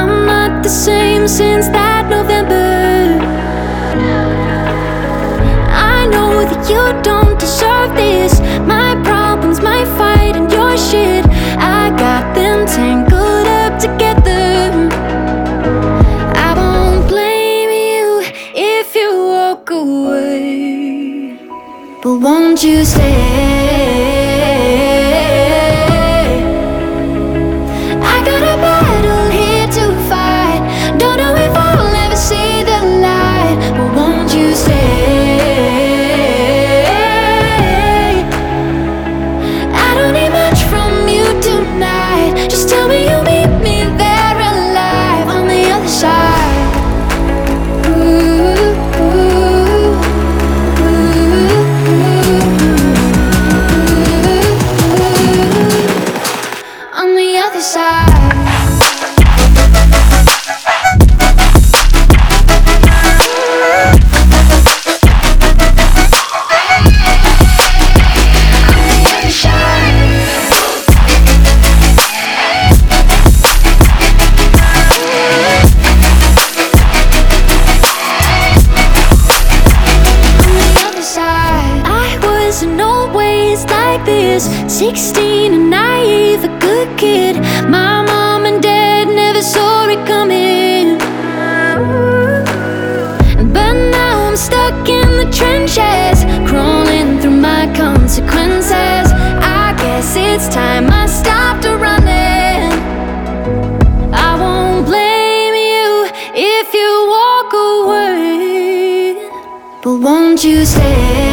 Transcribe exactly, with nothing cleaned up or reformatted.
I'm not the same since that November. I know that you don't deserve this. My problems, my fight, and your shit, I got them tangled up together. I won't blame you if you walk away, but won't you stay? I got a battle here to fight. Don't know if I'll ever see the light, but won't you stay? I don't need much from you tonight. Just tell me you'll meet me there alive on the other side. Ooh, ooh, ooh, ooh, on the other side. Sixteen and naive, a good kid. My mom and dad never saw it coming, but now I'm stuck in the trenches, crawling through my consequences. I guess it's time I stopped running. I won't blame you if you walk away, but won't you stay?